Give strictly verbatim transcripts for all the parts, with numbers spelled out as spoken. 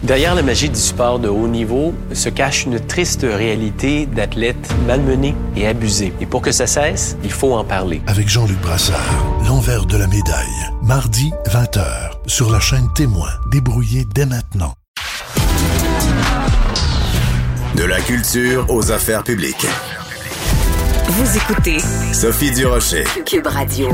Derrière la magie du sport de haut niveau se cache une triste réalité d'athlètes malmenés et abusés. Et pour que ça cesse, il faut en parler. Avec Jean-Luc Brassard, l'envers de la médaille. Mardi, vingt heures, sur la chaîne Témoin. Débrouillez dès maintenant. De la culture aux affaires publiques. Vous écoutez Sophie Durocher. Cube Radio.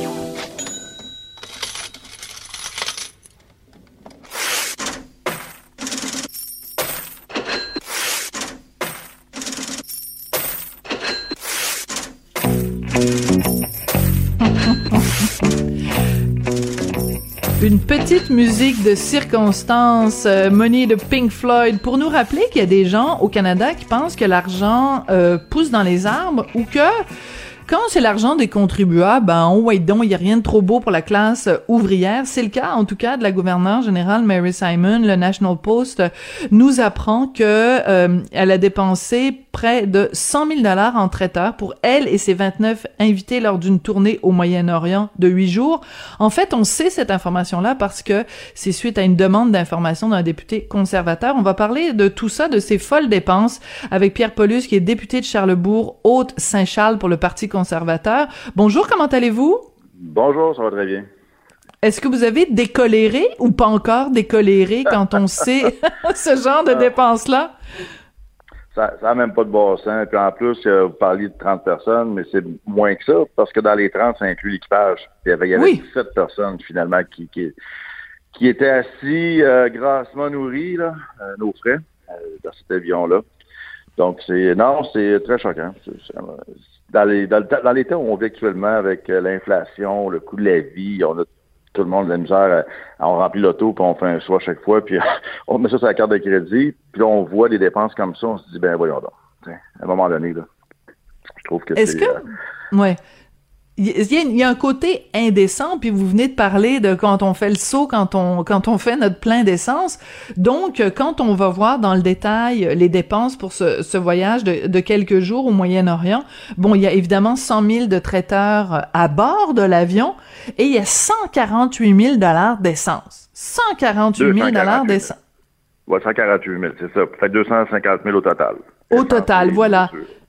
Une petite musique de circonstance, euh, Money de Pink Floyd, pour nous rappeler qu'il y a des gens au Canada qui pensent que l'argent euh, pousse dans les arbres ou que quand c'est l'argent des contribuables, ben on wait donc, il y a rien de trop beau pour la classe ouvrière. C'est le cas, en tout cas, de la gouverneure générale Mary Simon. Le National Post nous apprend que euh, elle a dépensé près de cent mille dollars en traiteurs pour elle et ses vingt-neuf invités lors d'une tournée au Moyen-Orient de huit jours. En fait, on sait cette information-là parce que c'est suite à une demande d'information d'un député conservateur. On va parler de tout ça, de ces folles dépenses, avec Pierre Paulus, qui est député de Charlesbourg, Haute-Saint-Charles pour le Parti conservateur. Bonjour, comment allez-vous? Bonjour, ça va très bien. Est-ce que vous avez décoléré ou pas encore décoléré quand on sait ce genre de dépenses-là? Ça n'a même pas de bon sens. Puis en plus, euh, vous parliez de trente personnes, mais c'est moins que ça, parce que dans les trente, ça inclut l'équipage. Il y avait, il y avait oui. dix-sept personnes, finalement, qui, qui, qui étaient assis, euh, grassement nourris, là, euh, nos frais, euh, dans cet avion-là. Donc, c'est non, c'est très choquant. C'est, c'est, dans, les, dans, le, dans les temps où on vit actuellement, avec euh, l'inflation, le coût de la vie, on a tout le monde de la misère, à, on remplit l'auto, puis on fait un choix chaque fois, puis on met ça sur la carte de crédit, puis là, on voit des dépenses comme ça, on se dit, ben voyons donc. T'sais, à un moment donné, là, je trouve que Est-ce c'est... que... Euh... Ouais. Il y, a, il y a un côté indécent, puis vous venez de parler de quand on fait le saut, quand on quand on fait notre plein d'essence. Donc, quand on va voir dans le détail les dépenses pour ce, ce voyage de, de quelques jours au Moyen-Orient, bon, il y a évidemment cent mille de traiteurs à bord de l'avion et il y a cent quarante-huit mille dollars d'essence. cent quarante-huit mille dollars d'essence. Ouais, cent quarante-huit mille, c'est ça. Ça fait deux cent cinquante mille au total. Au total, voilà.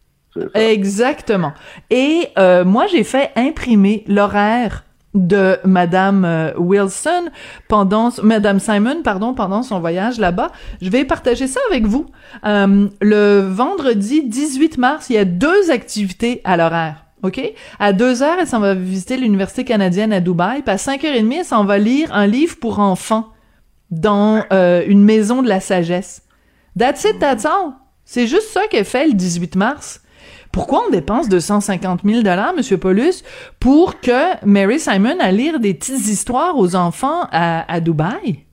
Exactement. Et euh, moi, j'ai fait imprimer l'horaire de Madame euh, Wilson pendant Madame Simon, pardon, pendant son voyage là-bas. Je vais partager ça avec vous. Euh, le vendredi dix-huit mars, il y a deux activités à l'horaire. OK? À deux heures, elle s'en va visiter l'Université canadienne à Dubaï. Puis à cinq heures trente, elle s'en va lire un livre pour enfants dans euh, une maison de la sagesse. That's it, that's all. C'est juste ça qu'elle fait le dix-huit mars. Pourquoi on dépense deux cent cinquante mille dollars, M. Paulus, pour que Mary Simon aille lire des petites histoires aux enfants à, à Dubaï?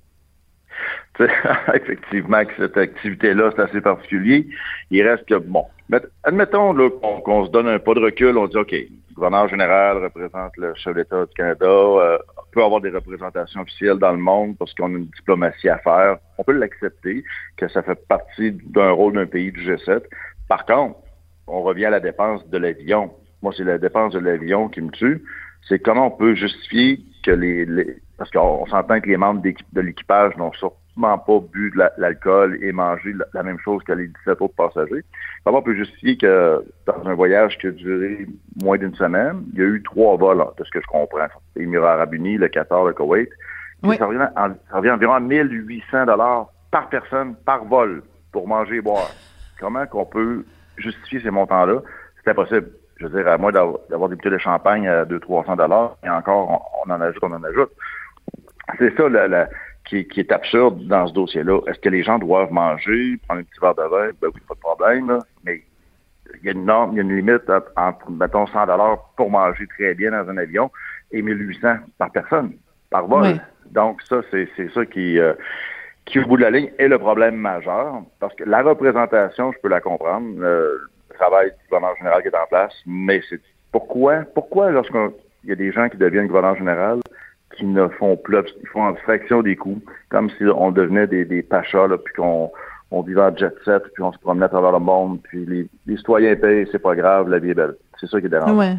Effectivement que cette activité-là, c'est assez particulier. Il reste que, bon, admettons là, qu'on, qu'on se donne un pas de recul, on dit, OK, le gouverneur général représente le chef d'État du Canada, euh, on peut avoir des représentations officielles dans le monde parce qu'on a une diplomatie à faire. On peut l'accepter, que ça fait partie d'un rôle d'un pays du G sept. Par contre, on revient à la dépense de l'avion. Moi, c'est la dépense de l'avion qui me tue. C'est comment on peut justifier que les... les parce qu'on s'entend que les membres de l'équipage n'ont sûrement pas bu de la, l'alcool et mangé la, la même chose que les dix-sept autres passagers. Comment on peut justifier que dans un voyage qui a duré moins d'une semaine, il y a eu trois vols, de ce que je comprends. Les Émirats arabes unis, le Qatar, le Koweït. Oui. Ça, revient en, ça revient environ à mille huit cents dollars par personne, par vol, pour manger et boire. Comment qu'on peut justifier ces montants-là? C'est impossible. Je veux dire, à moins d'avoir, d'avoir des bouteilles de champagne à deux cents à trois cents dollars, et encore, on, on en ajoute, on en ajoute. C'est ça la, la, qui, qui est absurde dans ce dossier-là. Est-ce que les gens doivent manger, prendre un petit verre de vin? Ben oui, pas de problème, là. Mais il y a une norme, il y a une limite entre, mettons, cent dollars pour manger très bien dans un avion et mille huit cents par personne, par vol. Oui. Donc ça, c'est, c'est ça qui... Euh, qui, au bout de la ligne, est le problème majeur, parce que la représentation, je peux la comprendre, euh, le travail du gouverneur général qui est en place, mais c'est pourquoi, pourquoi lorsqu'il y a des gens qui deviennent gouverneur général, qui ne font plus, ils font en fraction des coûts, comme si on devenait des, des pachas, là, puis qu'on on vivait en jet set, puis on se promenait à travers le monde, puis les, les citoyens payent, c'est pas grave, la vie est belle. C'est ça qui est dérangeant. Ouais.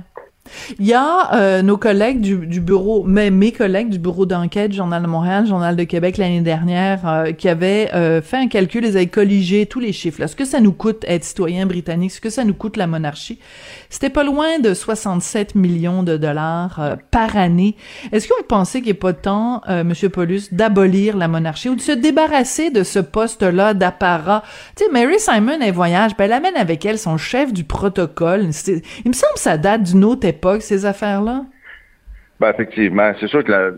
Il y a euh, nos collègues du, du bureau, mais mes collègues du bureau d'enquête, Journal de Montréal, Journal de Québec l'année dernière, euh, qui avaient euh, fait un calcul, ils avaient colligé tous les chiffres. Là. Ce que ça nous coûte être citoyen britannique, ce que ça nous coûte la monarchie, c'était pas loin de soixante-sept millions de dollars euh, par année. Est-ce que vous pensez qu'il n'est pas temps, euh, Monsieur Paulus, d'abolir la monarchie ou de se débarrasser de ce poste-là d'apparat? Tu sais, Mary Simon, elle voyage, ben elle amène avec elle son chef du protocole. C'est, il me semble que ça date d'une autre époque, ces affaires-là? Ben, effectivement. C'est sûr que la,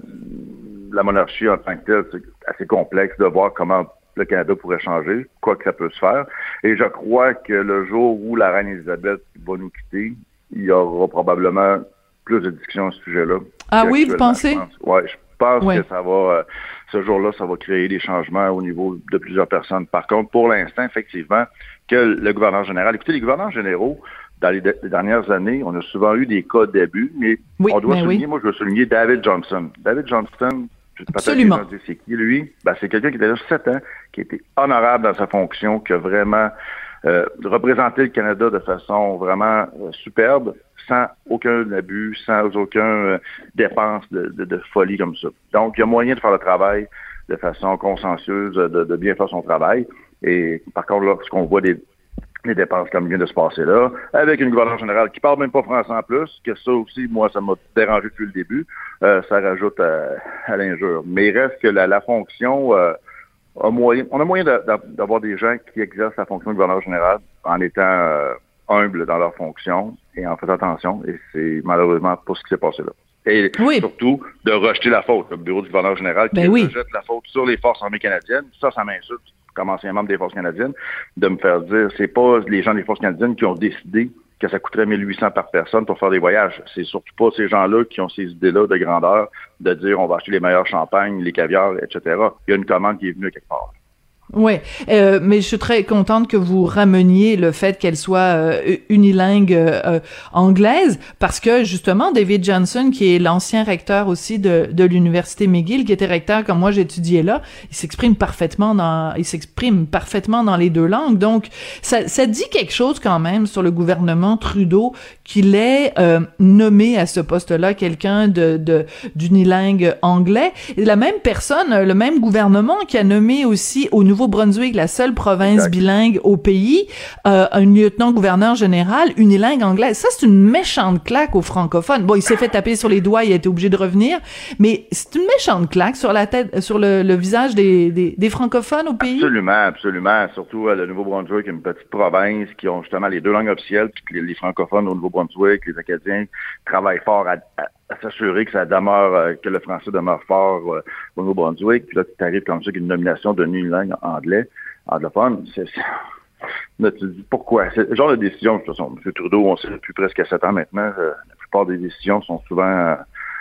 la monarchie en tant que telle, c'est assez complexe de voir comment le Canada pourrait changer, quoi que ça peut se faire. Et je crois que le jour où la reine Élisabeth va nous quitter, il y aura probablement plus de discussions à ce sujet-là. Ah oui, vous pensez? Oui, je pense ouais. que ça va, euh, ce jour-là, ça va créer des changements au niveau de plusieurs personnes. Par contre, pour l'instant, effectivement, que le gouverneur général, écoutez, les gouverneurs généraux, dans les, de- les dernières années, on a souvent eu des cas d'abus, mais oui, on doit ben souligner, oui. moi je veux souligner David Johnson. David Johnson, je sais pas Absolument. si c'est qui lui, ben, c'est quelqu'un qui était là sept ans, qui était honorable dans sa fonction, qui a vraiment euh, représenté le Canada de façon vraiment euh, superbe, sans aucun abus, sans aucun euh, dépense de, de, de folie comme ça. Donc, il y a moyen de faire le travail de façon consciencieuse, de, de bien faire son travail. Et par contre, lorsqu'on voit des les dépenses comme vient de se passer là, avec une gouverneure générale qui parle même pas français en plus, que ça aussi, moi, ça m'a dérangé depuis le début, euh, ça rajoute à, à l'injure. Mais il reste que la, la fonction euh, a moyen, on a moyen de, de, d'avoir des gens qui exercent la fonction de gouverneur général en étant euh, humbles dans leur fonction et en faisant attention, et c'est malheureusement pas ce qui s'est passé là. Et oui. surtout, de rejeter la faute, le bureau du gouverneur général qui ben oui. rejette la faute sur les forces armées canadiennes, ça, ça m'insulte. Comme ancien membre des Forces canadiennes, de me faire dire, c'est pas les gens des Forces canadiennes qui ont décidé que ça coûterait mille huit cents par personne pour faire des voyages. C'est surtout pas ces gens-là qui ont ces idées-là de grandeur, de dire on va acheter les meilleurs champagnes, les caviars, et cetera. Il y a une commande qui est venue quelque part. Oui, euh, mais je suis très contente que vous rameniez le fait qu'elle soit euh, unilingue euh, anglaise, parce que justement David Johnson, qui est l'ancien recteur aussi de, de l'université McGill, qui était recteur quand moi j'étudiais là, il s'exprime parfaitement dans, il s'exprime parfaitement dans les deux langues. Donc ça, ça dit quelque chose quand même sur le gouvernement Trudeau qu'il ait euh, nommé à ce poste-là quelqu'un de, de d'unilingue anglais. Et la même personne, le même gouvernement qui a nommé aussi au Nouveau-Brunswick, la seule province exact. bilingue au pays, euh, un lieutenant-gouverneur général unilingue anglaise. Ça, c'est une méchante claque aux francophones. Bon, il s'est fait taper sur les doigts, il a été obligé de revenir, mais c'est une méchante claque sur la tête, sur le, le visage des, des, des francophones au pays. Absolument, absolument. Surtout euh, le Nouveau-Brunswick, une petite province qui ont justement les deux langues officielles, puis que les, les francophones au Nouveau-Brunswick, les Acadiens travaillent fort à, à à s'assurer que ça demeure, euh, que le français demeure fort euh, au Nouveau-Brunswick. Puis là, tu arrives comme ça avec une nomination de langue anglais, anglophone. C'est, c'est... Là, tu te dis pourquoi? C'est le genre de décision, de toute façon, M. Trudeau, on sait depuis presque sept ans maintenant, euh, la plupart des décisions sont souvent euh,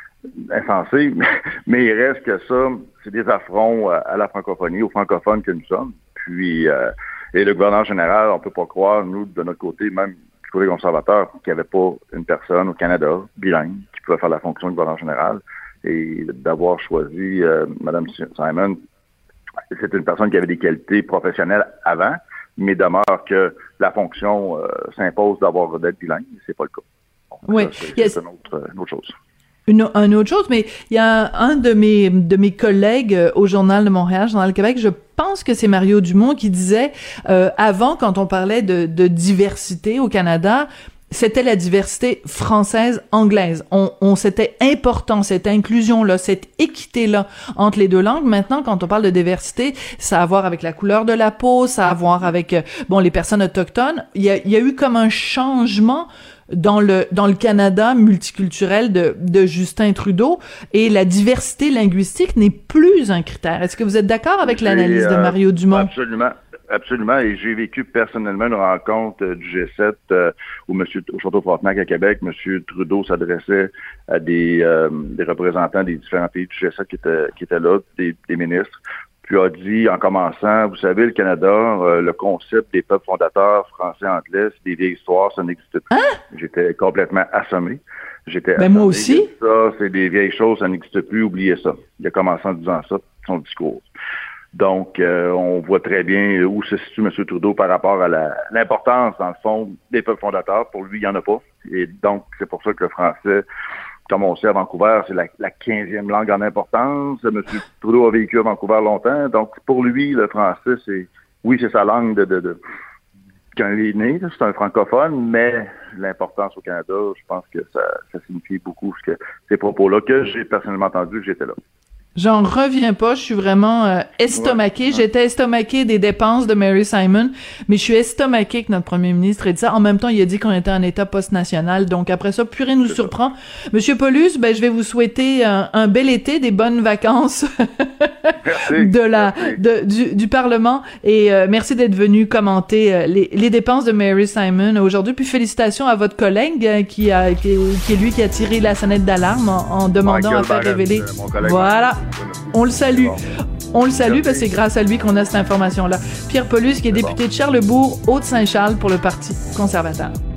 insensées, mais, mais il reste que ça, c'est des affronts euh, à la francophonie, aux francophones que nous sommes. Puis, euh, et le gouverneur général, on peut pas croire, nous, de notre côté, même du côté conservateur, qu'il n'y avait pas une personne au Canada, bilingue, qui pouvait faire la fonction de gouverneur général. Et d'avoir choisi euh, Mme Simon, c'est une personne qui avait des qualités professionnelles avant, mais demeure que la fonction euh, s'impose d'avoir d'être bilingue. C'est pas le cas. Donc, oui. ça, c'est, yes. c'est une, autre, une autre chose. Une, une autre chose, mais il y a un de mes de mes collègues au Journal de Montréal, Journal de Québec, je pense que c'est Mario Dumont qui disait euh, avant, quand on parlait de, de diversité au Canada, c'était la diversité française-anglaise. On, on c'était important, cette inclusion-là, cette équité-là entre les deux langues. Maintenant, quand on parle de diversité, ça a à voir avec la couleur de la peau, ça a à voir avec bon les personnes autochtones. Il y a, il y a eu comme un changement dans le dans le Canada multiculturel de de Justin Trudeau, et la diversité linguistique n'est plus un critère. Est-ce que vous êtes d'accord avec j'ai, l'analyse de Mario Dumont? Absolument. Absolument, et j'ai vécu personnellement une rencontre euh, du G sept euh, où M. au Château-Frontenac à Québec, M. Trudeau s'adressait à des, euh, des représentants des différents pays du G sept qui étaient, qui étaient là, des, des ministres, puis a dit en commençant, vous savez, le Canada, euh, le concept des peuples fondateurs français-anglais, c'est des vieilles histoires, ça n'existe plus. Hein? J'étais complètement assommé. J'étais ben moi aussi. Ça, c'est des vieilles choses, ça n'existe plus, oubliez ça. Il a commencé en disant ça, son discours. Donc, euh, on voit très bien où se situe M. Trudeau par rapport à la, l'importance, dans le fond, des peuples fondateurs. Pour lui, il n'y en a pas. Et donc, c'est pour ça que le français, comme on sait à Vancouver, c'est la, la quinzième langue en importance. M. Trudeau a vécu à Vancouver longtemps. Donc, pour lui, le français, c'est, oui, c'est sa langue de, de, de quand il est né, c'est un francophone, mais l'importance au Canada, je pense que ça, ça signifie beaucoup ce que, ces propos-là que j'ai personnellement entendu que j'étais là. J'en reviens pas, je suis vraiment euh, estomaquée. Ouais, ouais. J'étais estomaquée des dépenses de Mary Simon, mais je suis estomaquée que notre premier ministre ait dit ça. En même temps, il a dit qu'on était en état post-national, donc après ça, plus rien nous C'est surprend. Ça. Monsieur Paulus, ben je vais vous souhaiter un, un bel été, des bonnes vacances de la de, du, du Parlement, et euh, merci d'être venu commenter euh, les, les dépenses de Mary Simon aujourd'hui. Puis félicitations à votre collègue euh, qui a qui, qui est lui qui a tiré la sonnette d'alarme en, en demandant Michael à faire Barron, révéler. Voilà. On le salue. On le salue parce que c'est grâce à lui qu'on a cette information-là. Pierre Paulus, qui est député de Charlesbourg, Haute-Saint-Charles pour le Parti conservateur.